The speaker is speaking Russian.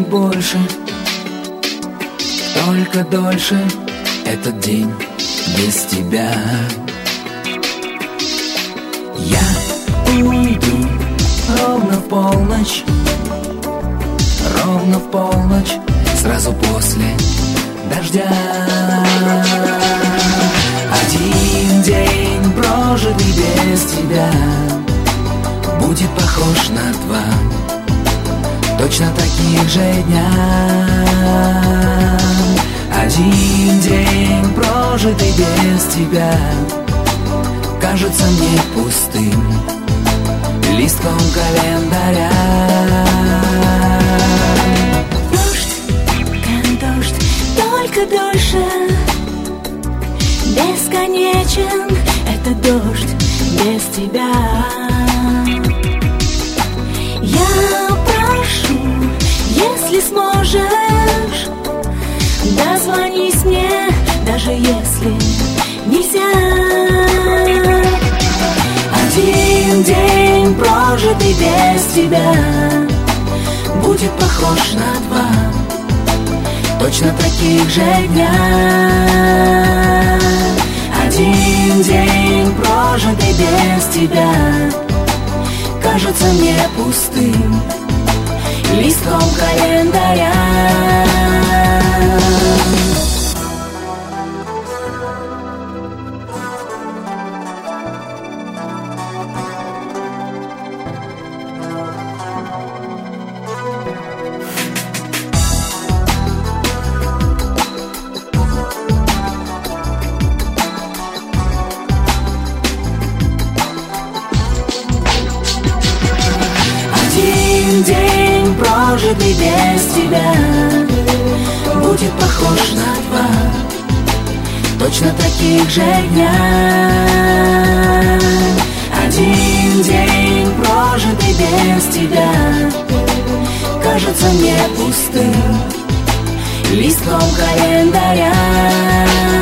больше, только дольше этот день без тебя. Я уйду ровно в полночь, ровно в полночь, сразу после дождя. Один день, прожитый без тебя, будет похож на два точно таких же дня. Один день, прожитый без тебя, кажется мне пустым листком календаря. Дождь, как дождь, только дольше, бесконечен этот дождь без тебя. Я прошу, если сможешь, дозвонись мне, даже если нельзя. Один день, прожитый без тебя, будет похож на два точно таких же дня. Один день, прожитый без тебя, кажется мне пустым листком календаря. Один день, прожитый без тебя, будет похож на два точно таких же дня. Один день, прожитый без тебя, кажется мне пустым листком календаря.